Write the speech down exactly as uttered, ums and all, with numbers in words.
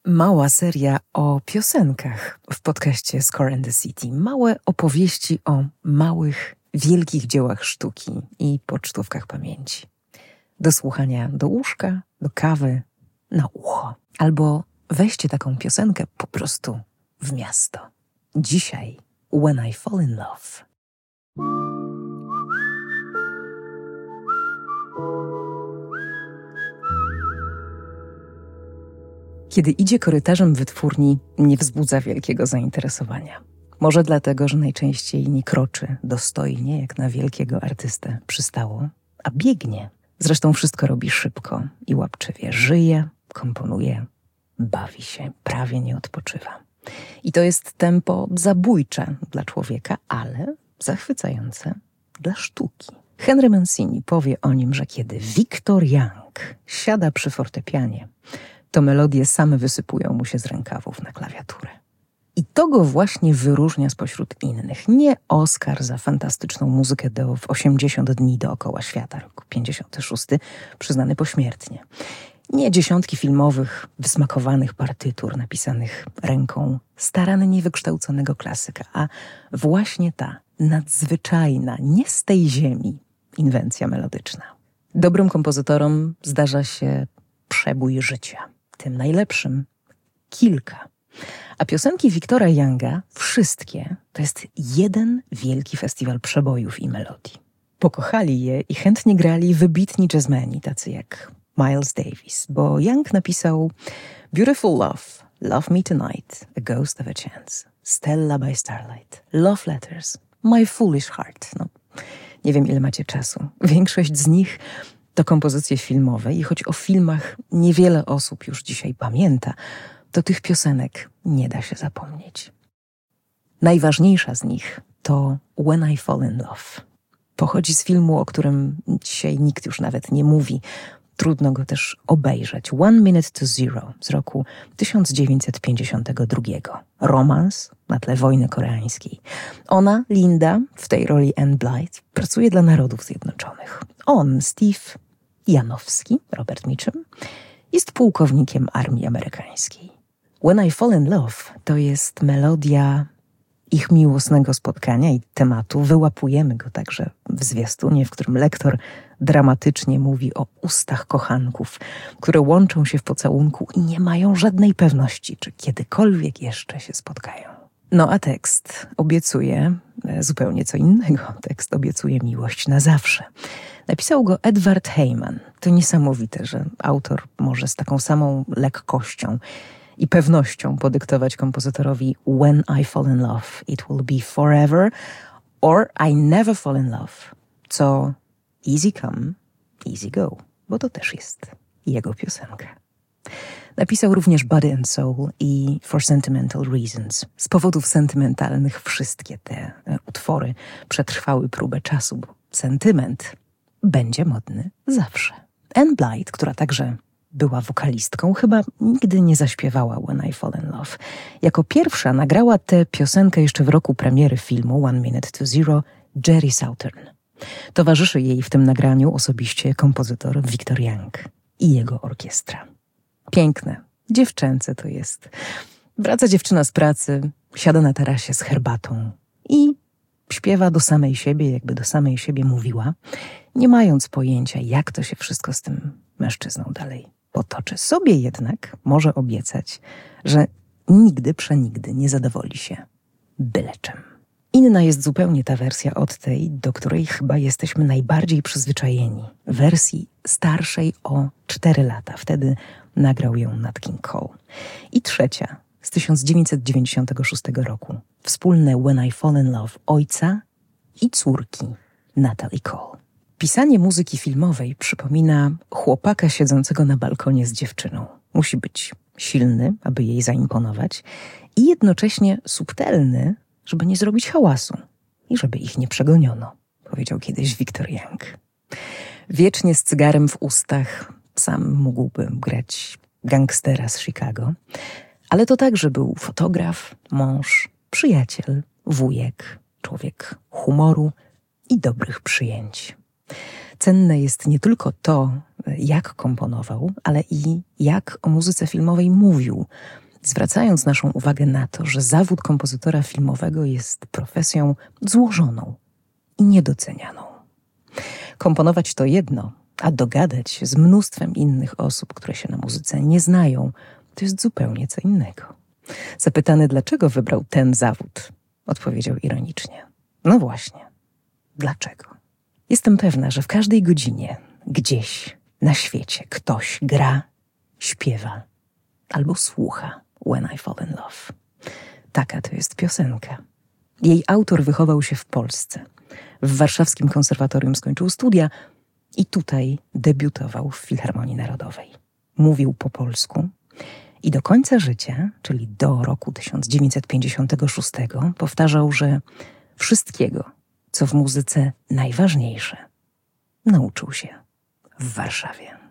Mała seria o piosenkach w podcaście Score and the City. Małe opowieści o małych, wielkich dziełach sztuki i pocztówkach pamięci. Do słuchania do łóżka, do kawy, na ucho. Albo weźcie taką piosenkę po prostu w miasto. Dzisiaj When I Fall in Love. Kiedy idzie korytarzem wytwórni, nie wzbudza wielkiego zainteresowania. Może dlatego, że najczęściej nie kroczy dostojnie, jak na wielkiego artystę przystało, a biegnie. Zresztą wszystko robi szybko i łapczywie. Żyje, komponuje, bawi się, prawie nie odpoczywa. I to jest tempo zabójcze dla człowieka, ale zachwycające dla sztuki. Henry Mancini powie o nim, że kiedy Victor Young siada przy fortepianie, to melodie same wysypują mu się z rękawów na klawiaturę. I to go właśnie wyróżnia spośród innych. Nie Oscar za fantastyczną muzykę do w osiemdziesiąt dni dookoła świata, rok pięćdziesiąty szósty, przyznany pośmiertnie. Nie dziesiątki filmowych, wysmakowanych partytur napisanych ręką starannie wykształconego klasyka, a właśnie ta nadzwyczajna, nie z tej ziemi inwencja melodyczna. Dobrym kompozytorom zdarza się przebój życia. Tym najlepszym kilka. A piosenki Victora Younga, wszystkie, to jest jeden wielki festiwal przebojów i melodii. Pokochali je i chętnie grali wybitni jazzmeni, tacy jak Miles Davis, bo Young napisał Beautiful Love, Love Me Tonight, A Ghost of a Chance, Stella by Starlight, Love Letters, My Foolish Heart. No, nie wiem, ile macie czasu. Większość z nich to kompozycje filmowe i choć o filmach niewiele osób już dzisiaj pamięta, to tych piosenek nie da się zapomnieć. Najważniejsza z nich to When I Fall in Love. Pochodzi z filmu, o którym dzisiaj nikt już nawet nie mówi. Trudno go też obejrzeć. One Minute to Zero z roku tysiąc dziewięćset pięćdziesiątego drugiego. Romans na tle wojny koreańskiej. Ona, Linda, w tej roli Anne Blythe, pracuje dla Narodów Zjednoczonych. On, Steve Janowski, Robert Mitchum, jest pułkownikiem armii amerykańskiej. When I Fall in Love to jest melodia ich miłosnego spotkania i tematu. Wyłapujemy go także w zwiastunie, w którym lektor dramatycznie mówi o ustach kochanków, które łączą się w pocałunku i nie mają żadnej pewności, czy kiedykolwiek jeszcze się spotkają. No a tekst obiecuje zupełnie co innego. Tekst obiecuje miłość na zawsze. Napisał go Edward Heyman. To niesamowite, że autor może z taką samą lekkością i pewnością podyktować kompozytorowi When I Fall in Love, it will be forever, or I never fall in love, co easy come, easy go, bo to też jest jego piosenka. Napisał również Body and Soul i For Sentimental Reasons. Z powodów sentymentalnych wszystkie te utwory przetrwały próbę czasu, bo sentyment będzie modny zawsze. Anne Blythe, która także była wokalistką, chyba nigdy nie zaśpiewała When I Fall in Love. Jako pierwsza nagrała tę piosenkę jeszcze w roku premiery filmu One Minute to Zero Jerry Southern. Towarzyszy jej w tym nagraniu osobiście kompozytor Victor Young i jego orkiestra. Piękne, dziewczęce to jest. Wraca dziewczyna z pracy, siada na tarasie z herbatą i śpiewa do samej siebie, jakby do samej siebie mówiła, nie mając pojęcia, jak to się wszystko z tym mężczyzną dalej potoczy. Sobie jednak może obiecać, że nigdy przenigdy nie zadowoli się byle czym. Inna jest zupełnie ta wersja od tej, do której chyba jesteśmy najbardziej przyzwyczajeni. Wersji starszej o cztery lata. Wtedy nagrał ją Nat King Cole. I trzecia z tysiąc dziewięćset dziewięćdziesiątego szóstego roku. Wspólne When I Fall in Love ojca i córki Natalie Cole. Pisanie muzyki filmowej przypomina chłopaka siedzącego na balkonie z dziewczyną. Musi być silny, aby jej zaimponować i jednocześnie subtelny, żeby nie zrobić hałasu i żeby ich nie przegoniono, powiedział kiedyś Victor Young. Wiecznie z cygarem w ustach, sam mógłby grać gangstera z Chicago, ale to także był fotograf, mąż, przyjaciel, wujek, człowiek humoru i dobrych przyjęć. Cenne jest nie tylko to, jak komponował, ale i jak o muzyce filmowej mówił, zwracając naszą uwagę na to, że zawód kompozytora filmowego jest profesją złożoną i niedocenianą. Komponować to jedno, a dogadać z mnóstwem innych osób, które się na muzyce nie znają, to jest zupełnie co innego. Zapytany, dlaczego wybrał ten zawód, odpowiedział ironicznie. No właśnie, dlaczego? Jestem pewna, że w każdej godzinie, gdzieś na świecie ktoś gra, śpiewa albo słucha When I Fall in Love. Taka to jest piosenka. Jej autor wychował się w Polsce. W warszawskim konserwatorium skończył studia i tutaj debiutował w Filharmonii Narodowej. Mówił po polsku i do końca życia, czyli do roku tysiąc dziewięćset pięćdziesiątego szóstego, powtarzał, że wszystkiego, co w muzyce najważniejsze, nauczył się w Warszawie.